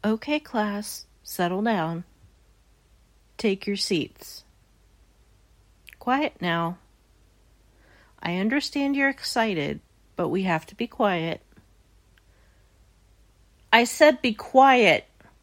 Okay, class, settle down. Take your seats. Quiet now. I understand you're excited, but we have to be quiet. I said be quiet.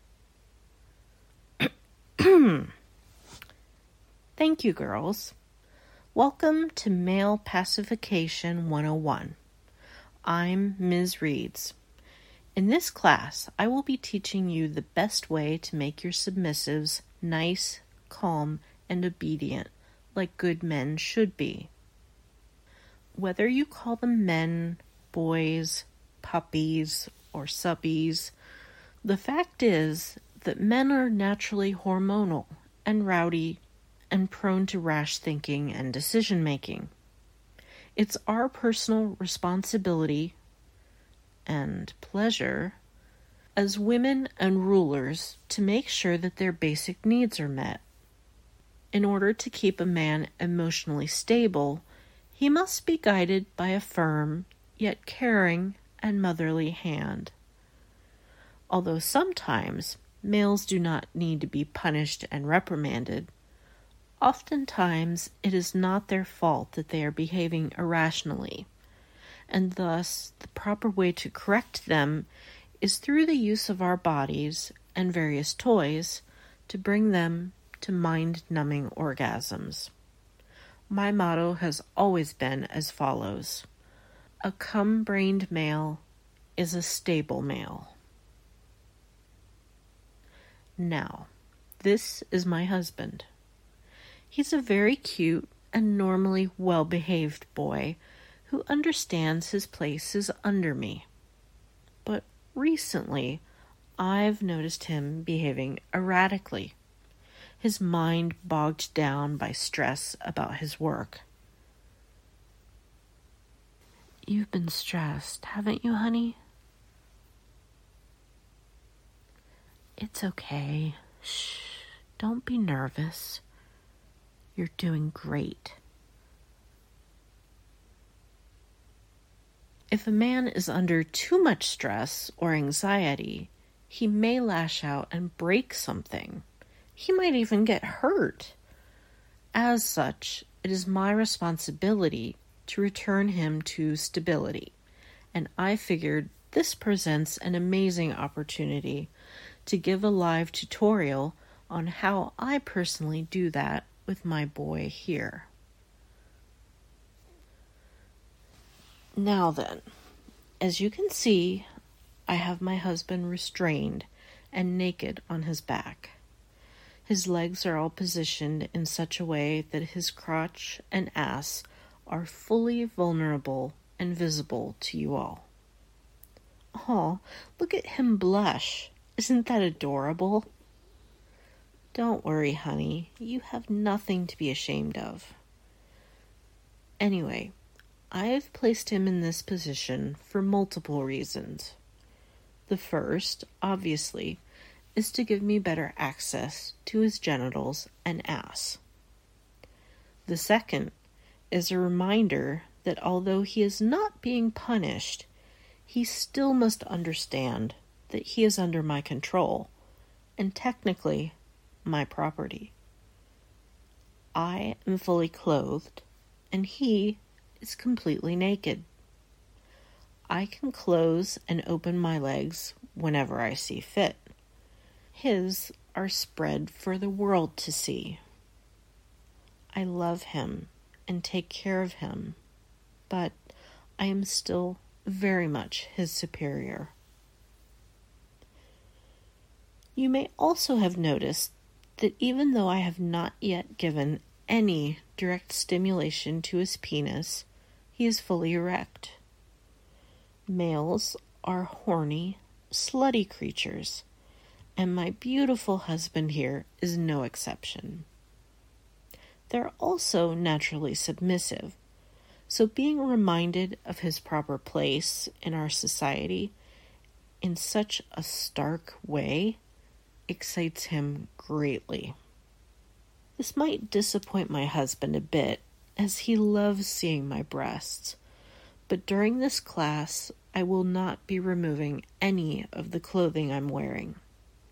Thank you, girls. Welcome to Male Pacification 101. I'm Ms. Reeds. In this class, I will be teaching you the best way to make your submissives nice, calm, and obedient, like good men should be. Whether you call them men, boys, puppies, or subbies, the fact is that men are naturally hormonal and rowdy and prone to rash thinking and decision-making. It's our personal responsibility and pleasure as women and rulers to make sure that their basic needs are met. In order to keep a man emotionally stable, he must be guided by a firm, yet caring and motherly hand. Although sometimes males do not need to be punished and reprimanded, oftentimes it is not their fault that they are behaving irrationally, and thus the proper way to correct them is through the use of our bodies and various toys to bring them to mind-numbing orgasms. My motto has always been as follows: a cum-brained male is a stable male. Now, this is my husband. He's a very cute and normally well-behaved boy who understands his place is under me. But recently, I've noticed him behaving erratically, his mind bogged down by stress about his work. You've been stressed, haven't you, honey? It's okay. Shh, don't be nervous. You're doing great. If a man is under too much stress or anxiety, he may lash out and break something. He might even get hurt. As such, it is my responsibility to return him to stability, and I figured this presents an amazing opportunity to give a live tutorial on how I personally do that with my boy here. Now then, as you can see, I have my husband restrained and naked on his back. His legs are all positioned in such a way that his crotch and ass are fully vulnerable and visible to you all. Oh, look at him blush. Isn't that adorable? Don't worry, honey. You have nothing to be ashamed of. Anyway, I have placed him in this position for multiple reasons. The first, obviously, is to give me better access to his genitals and ass. The second is a reminder that although he is not being punished, he still must understand that he is under my control, and technically my property. I am fully clothed, and he is completely naked. I can close and open my legs whenever I see fit. His are spread for the world to see. I love him and take care of him, but I am still very much his superior. You may also have noticed that even though I have not yet given any direct stimulation to his penis, he is fully erect. Males are horny, slutty creatures, and my beautiful husband here is no exception. They're also naturally submissive, so being reminded of his proper place in our society in such a stark way excites him greatly. This might disappoint my husband a bit, as he loves seeing my breasts, but during this class I will not be removing any of the clothing I'm wearing.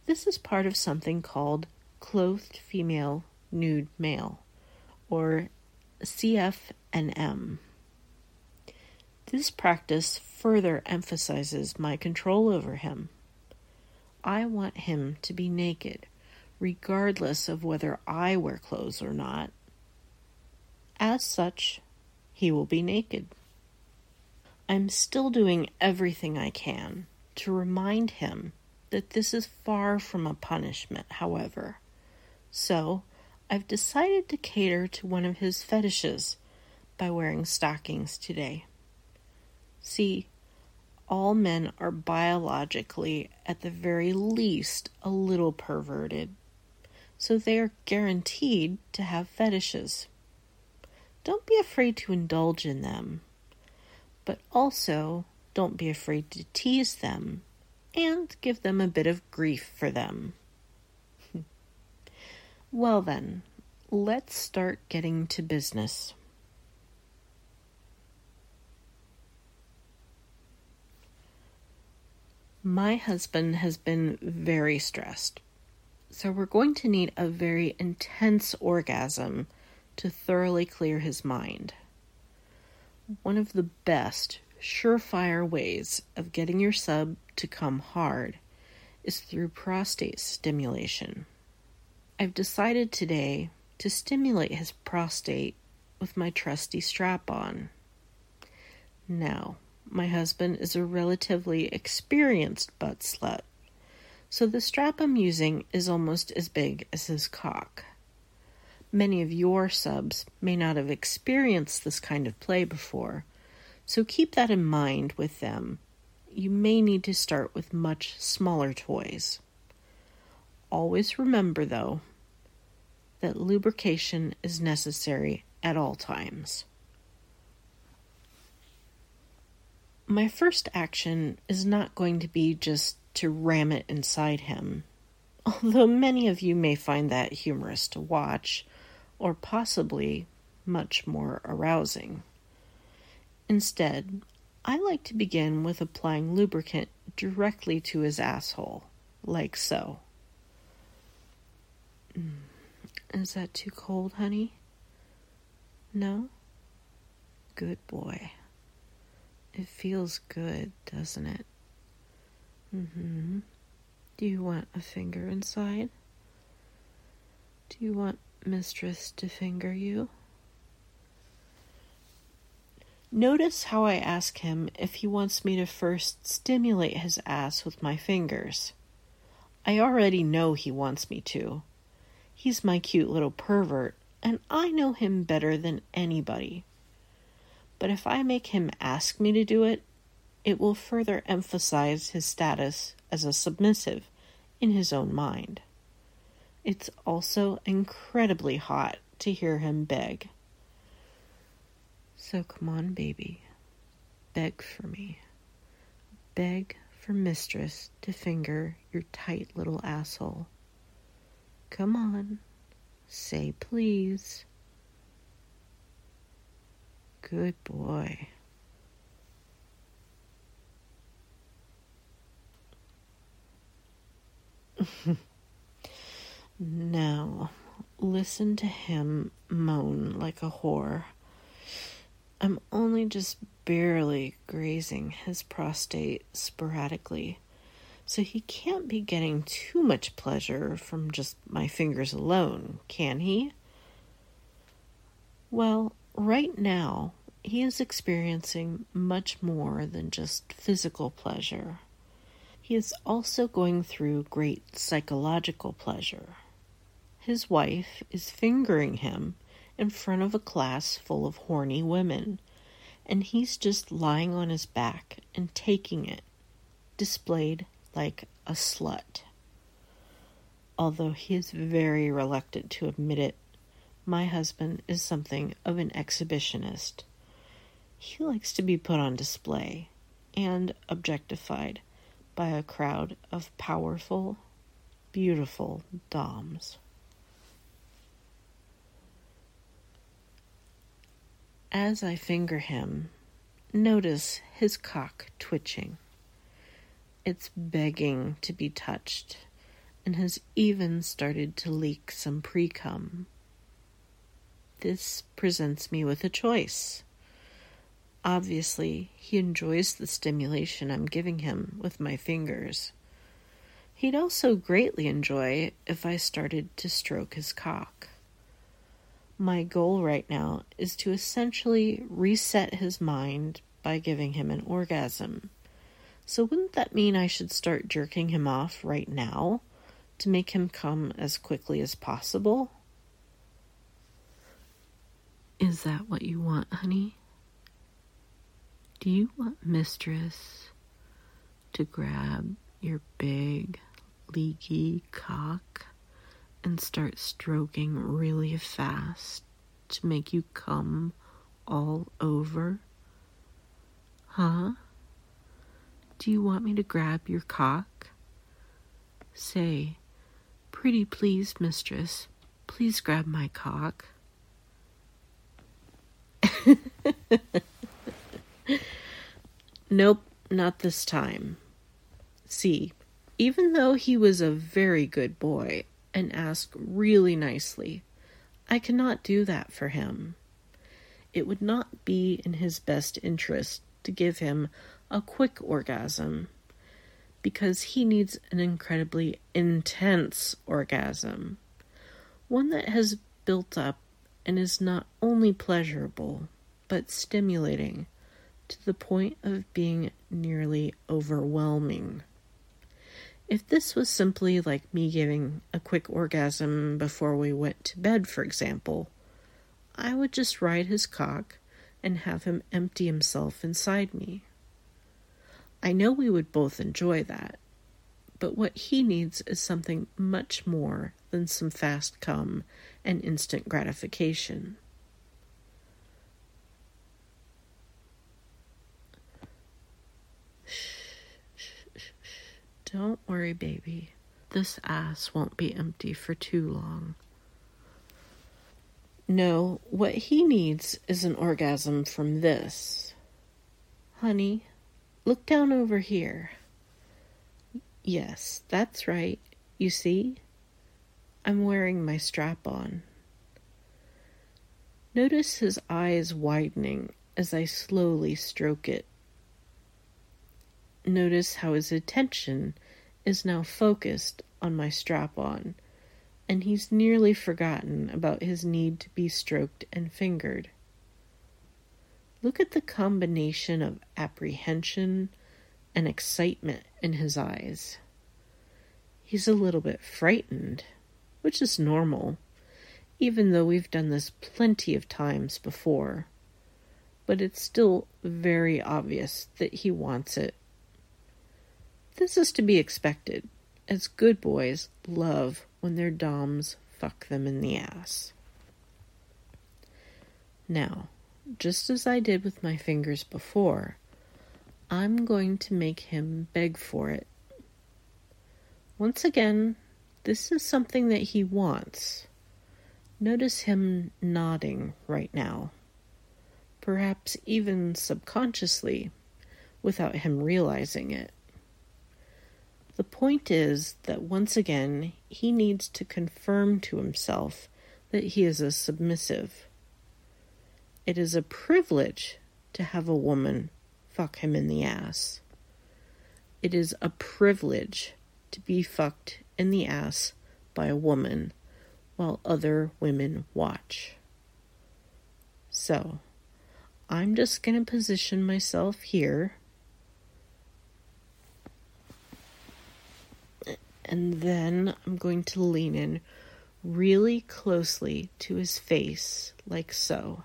This is part of something called clothed female nude male, or CFNM. This practice further emphasizes my control over him. I want him to be naked, regardless of whether I wear clothes or not. As such, he will be naked. I'm still doing everything I can to remind him that this is far from a punishment, however. So, I've decided to cater to one of his fetishes by wearing stockings today. See, all men are biologically, at the very least, a little perverted, so they are guaranteed to have fetishes. Don't be afraid to indulge in them, but also don't be afraid to tease them and give them a bit of grief for them. Well then, let's start getting to business. My husband has been very stressed, so we're going to need a very intense orgasm to thoroughly clear his mind. One of the best, surefire ways of getting your sub to come hard is through prostate stimulation. I've decided today to stimulate his prostate with my trusty strap-on. Now, my husband is a relatively experienced butt slut, so the strap I'm using is almost as big as his cock. Many of your subs may not have experienced this kind of play before, so keep that in mind with them. You may need to start with much smaller toys. Always remember, though, that lubrication is necessary at all times. My first action is not going to be just to ram it inside him, although many of you may find that humorous to watch, or possibly much more arousing. Instead, I like to begin with applying lubricant directly to his asshole, like so. Is that too cold, honey? No? Good boy. It feels good, doesn't it? Do you want a finger inside? Do you want mistress to finger you? Notice how I ask him if he wants me to first stimulate his ass with my fingers. I already know he wants me to. He's my cute little pervert, and I know him better than anybody. But if I make him ask me to do it, it will further emphasize his status as a submissive in his own mind. It's also incredibly hot to hear him beg. So come on, baby. Beg for me. Beg for mistress to finger your tight little asshole. Come on. Say please. Good boy. Now, listen to him moan like a whore. I'm only just barely grazing his prostate sporadically, so he can't be getting too much pleasure from just my fingers alone, can he? Well, right now, he is experiencing much more than just physical pleasure. He is also going through great psychological pleasure. His wife is fingering him in front of a class full of horny women, and he's just lying on his back and taking it, displayed like a slut. Although he is very reluctant to admit it, my husband is something of an exhibitionist. He likes to be put on display and objectified by a crowd of powerful, beautiful doms. As I finger him, notice his cock twitching. It's begging to be touched and has even started to leak some pre-cum. This presents me with a choice. Obviously, he enjoys the stimulation I'm giving him with my fingers. He'd also greatly enjoy if I started to stroke his cock. My goal right now is to essentially reset his mind by giving him an orgasm. So wouldn't that mean I should start jerking him off right now to make him come as quickly as possible? Is that what you want, honey? Do you want Mistress to grab your big, leaky cock and start stroking really fast to make you come all over? Huh? Do you want me to grab your cock? Say, "Pretty please, Mistress, please grab my cock." Nope, not this time. See, even though he was a very good boy and asked really nicely, I cannot do that for him. It would not be in his best interest to give him a quick orgasm, because he needs an incredibly intense orgasm, one that has built up and is not only pleasurable, but stimulating to the point of being nearly overwhelming. If this was simply like me giving a quick orgasm before we went to bed, for example, I would just ride his cock and have him empty himself inside me. I know we would both enjoy that, but what he needs is something much more than some fast cum and instant gratification. Don't worry, baby. This ass won't be empty for too long. No, what he needs is an orgasm from this. Honey, look down over here. Yes, that's right. You see? I'm wearing my strap on. Notice his eyes widening as I slowly stroke it. Notice how his attention is now focused on my strap-on, and he's nearly forgotten about his need to be stroked and fingered. Look at the combination of apprehension and excitement in his eyes. He's a little bit frightened, which is normal, even though we've done this plenty of times before, but it's still very obvious that he wants it. This is to be expected, as good boys love when their doms fuck them in the ass. Now, just as I did with my fingers before, I'm going to make him beg for it. Once again, this is something that he wants. Notice him nodding right now, perhaps even subconsciously, without him realizing it. The point is that once again, he needs to confirm to himself that he is a submissive. It is a privilege to have a woman fuck him in the ass. It is a privilege to be fucked in the ass by a woman while other women watch. So, I'm just going to position myself here, and then I'm going to lean in really closely to his face, like so.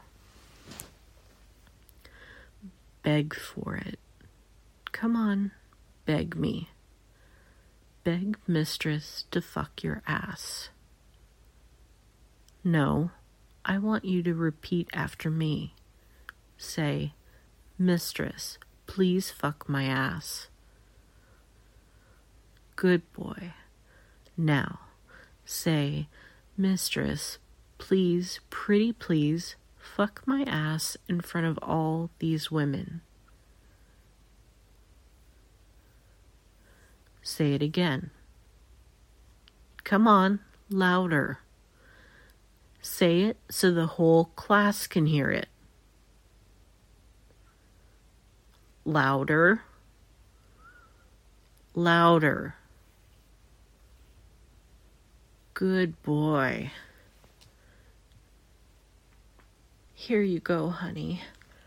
Beg for it. Come on, beg me. Beg Mistress to fuck your ass. No, I want you to repeat after me. Say, Mistress, please fuck my ass. Good boy. Now, say, Mistress, please, pretty please, fuck my ass in front of all these women. Say it again. Come on, louder. Say it so the whole class can hear it. Louder. Louder. Good boy. Here you go, honey.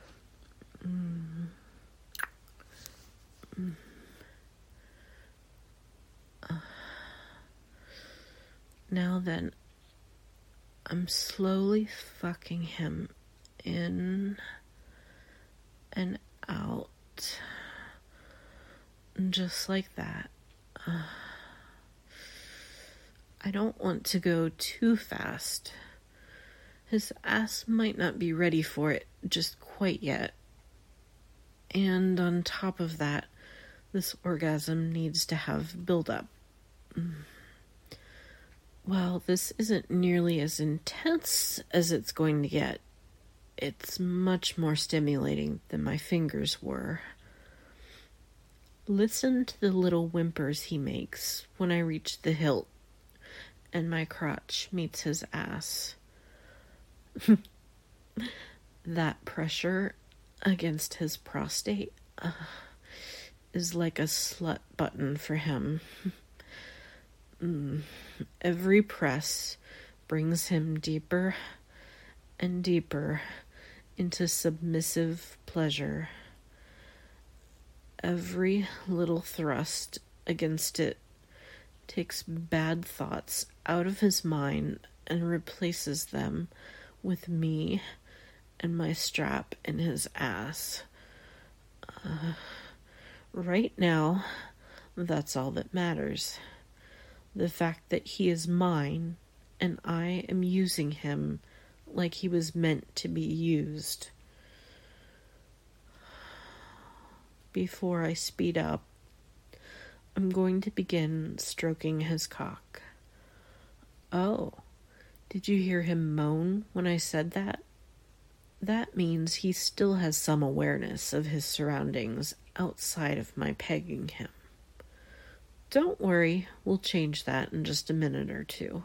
Now then, I'm slowly fucking him in and out. Just like that. I don't want to go too fast. His ass might not be ready for it just quite yet. And on top of that, this orgasm needs to have build-up. Well, this isn't nearly as intense as it's going to get. It's much more stimulating than my fingers were. Listen to the little whimpers he makes when I reach the hilt and my crotch meets his ass. That pressure against his prostate is like a slut button for him. Every press brings him deeper and deeper into submissive pleasure. Every little thrust against it takes bad thoughts out of his mind and replaces them with me and my strap in his ass. Right now, that's all that matters. The fact that he is mine and I am using him like he was meant to be used. Before I speed up, I'm going to begin stroking his cock. Oh, did you hear him moan when I said that? That means he still has some awareness of his surroundings outside of my pegging him. Don't worry, we'll change that in just a minute or two.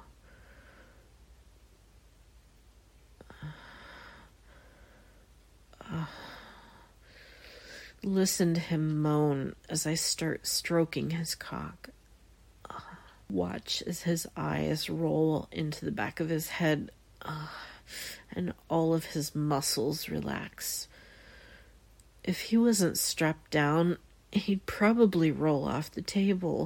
Listen to him moan as I start stroking his cock. Watch as his eyes roll into the back of his head, and all of his muscles relax. If he wasn't strapped down, he'd probably roll off the table.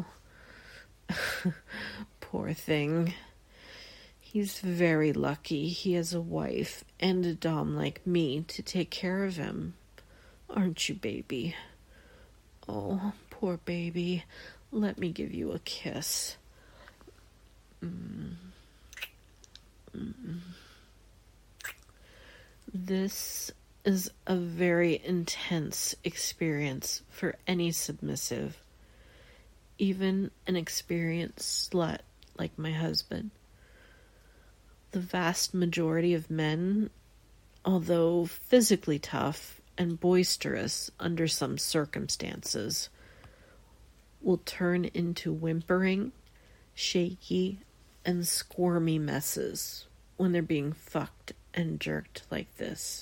Poor thing. He's very lucky he has a wife and a dom like me to take care of him. Aren't you, baby? Oh, poor baby. Let me give you a kiss. This is a very intense experience for any submissive, even an experienced slut like my husband. The vast majority of men, although physically tough and boisterous under some circumstances, will turn into whimpering, shaky, and squirmy messes when they're being fucked and jerked like this.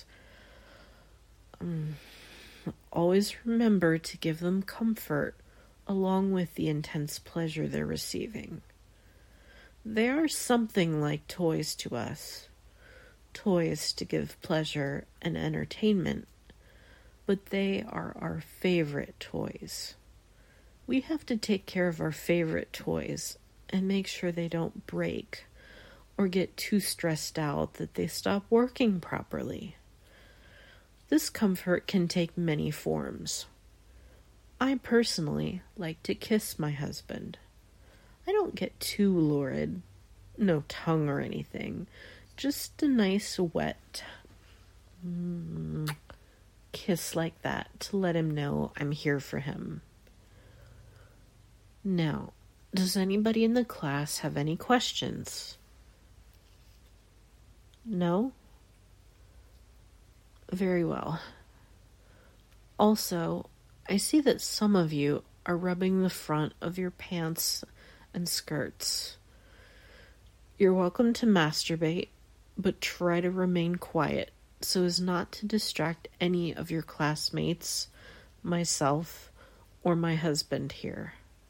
Always remember to give them comfort along with the intense pleasure they're receiving. They are something like toys to us, toys to give pleasure and entertainment, but they are our favorite toys. We have to take care of our favorite toys and make sure they don't break or get too stressed out that they stop working properly. This comfort can take many forms. I personally like to kiss my husband. I don't get too lurid, no tongue or anything, just a nice wet kiss like that to let him know I'm here for him. Now, does anybody in the class have any questions? No? Very well. Also, I see that some of you are rubbing the front of your pants and skirts. You're welcome to masturbate, but try to remain quiet so as not to distract any of your classmates, myself, or my husband here.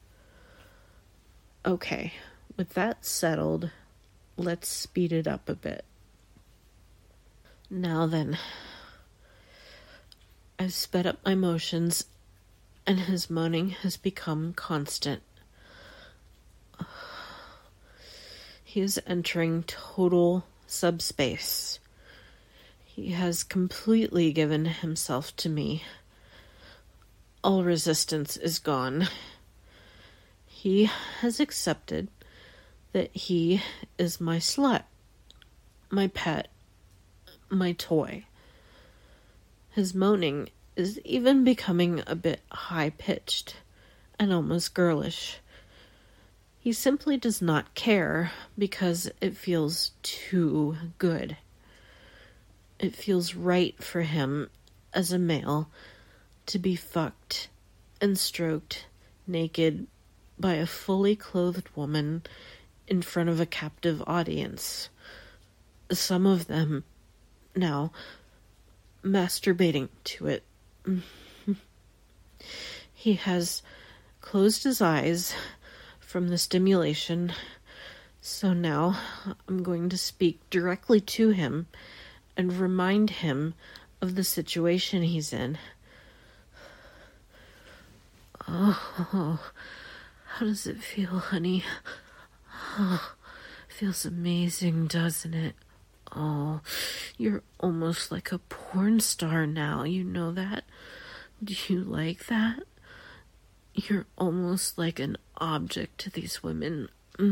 Okay, with that settled, let's speed it up a bit. Now then, I've sped up my motions, and his moaning has become constant. He is entering total subspace. He has completely given himself to me. All resistance is gone. He has accepted that he is my slut, my pet, my toy. His moaning is even becoming a bit high-pitched and almost girlish. He simply does not care because it feels too good. It feels right for him as a male to be fucked and stroked naked by a fully clothed woman in front of a captive audience. Some of them now masturbating to it. He has closed his eyes from the stimulation, so now I'm going to speak directly to him and remind him of the situation he's in. Oh, how does it feel, honey? Oh, feels amazing, doesn't it? Oh, you're almost like a porn star now, you know that? Do you like that? You're almost like an object to these women.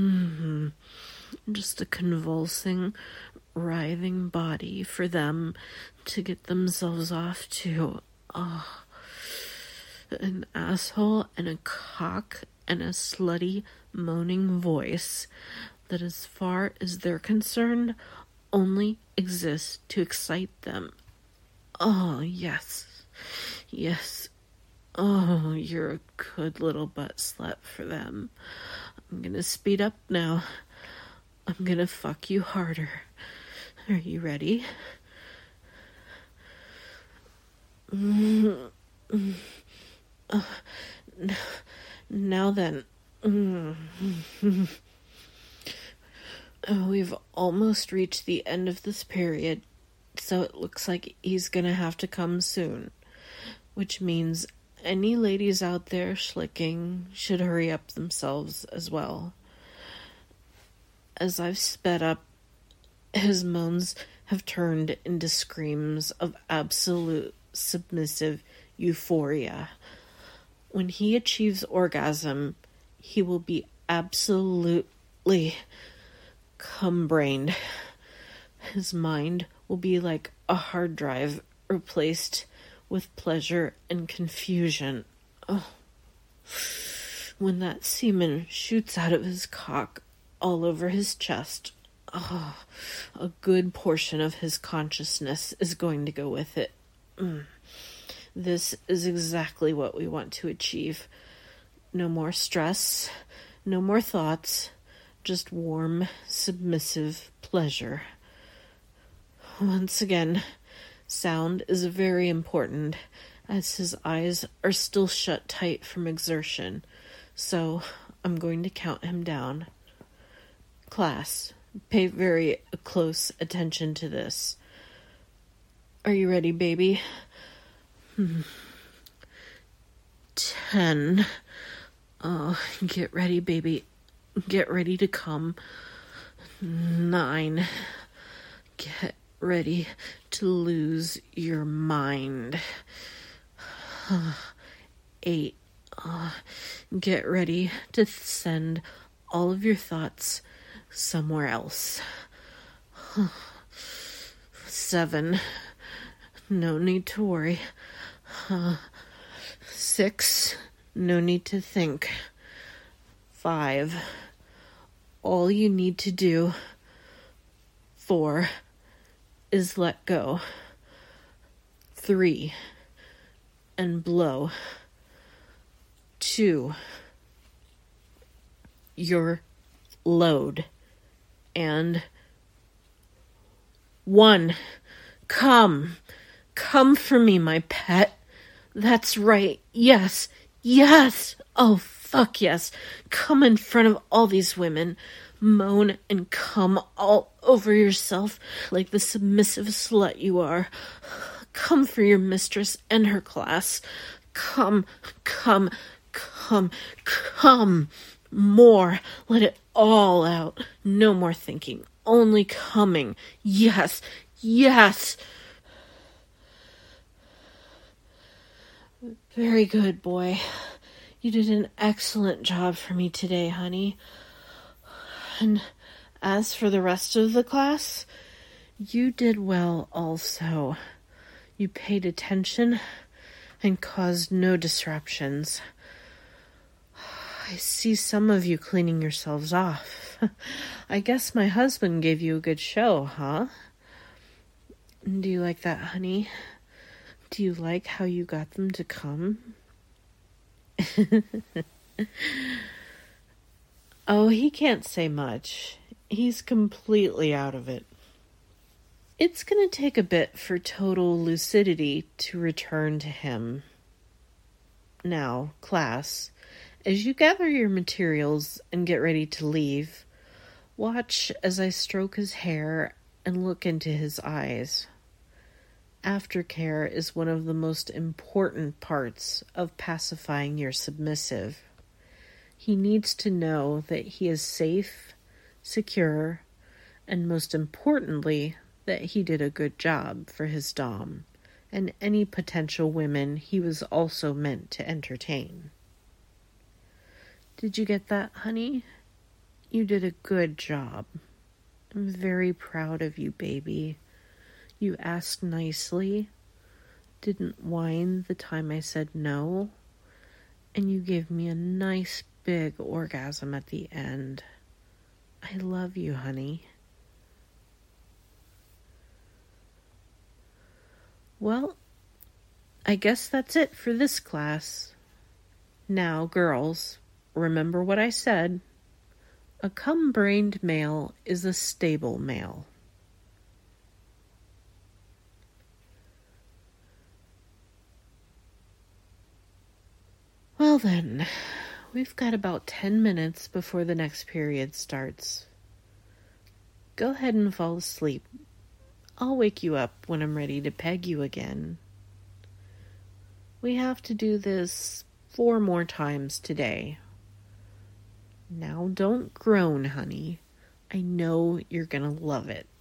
Just a convulsing, writhing body for them to get themselves off to. Oh, an asshole and a cock and a slutty, moaning voice that, as far as they're concerned, only exists to excite them. Oh, yes. Yes. Oh, you're a good little butt slut for them. I'm gonna speed up now. I'm gonna fuck you harder. Are you ready? Now then. We've almost reached the end of this period, so it looks like he's gonna have to come soon. Which means any ladies out there schlicking should hurry up themselves as well. As I've sped up, his moans have turned into screams of absolute submissive euphoria. When he achieves orgasm, he will be absolutely cum-brained. His mind will be like a hard drive replaced with pleasure and confusion. Oh. When that semen shoots out of his cock all over his chest, a good portion of his consciousness is going to go with it. This is exactly what we want to achieve. No more stress, no more thoughts, just warm, submissive pleasure. Once again, sound is very important, as his eyes are still shut tight from exertion, so I'm going to count him down. Class, pay very close attention to this. Are you ready, baby? 10. Oh, get ready, baby. Get ready to come. 9. Get ready to lose your mind. 8. Get ready to send all of your thoughts somewhere else. 7. No need to worry. 6. No need to think. 5. All you need to do. 4. Is let go. 3. And blow. 2. Your load and 1. Come for me, my pet. That's right. Yes. Oh, fuck yes. Come in front of all these women. Moan and come all over yourself like the submissive slut you are. Come for your mistress and her class. Come. More. Let it all out. No more thinking. Only coming. Yes. Very good, boy. You did an excellent job for me today, honey. And as for the rest of the class, you did well also. You paid attention and caused no disruptions. I see some of you cleaning yourselves off. I guess my husband gave you a good show, huh? Do you like that, honey? Do you like how you got them to come? Oh, he can't say much. He's completely out of it. It's going to take a bit for total lucidity to return to him. Now, class, as you gather your materials and get ready to leave, watch as I stroke his hair and look into his eyes. Aftercare is one of the most important parts of pacifying your submissive. He needs to know that he is safe, secure, and most importantly, that he did a good job for his dom and any potential women he was also meant to entertain. Did you get that, honey? You did a good job. I'm very proud of you, baby. You asked nicely, didn't whine the time I said no, and you gave me a nice big orgasm at the end. I love you, honey. Well, I guess that's it for this class. Now, girls, remember what I said. A cum-brained male is a stable male. Well then, we've got about 10 minutes before the next period starts. Go ahead and fall asleep. I'll wake you up when I'm ready to peg you again. We have to do this 4 more times today. Now don't groan, honey. I know you're gonna love it.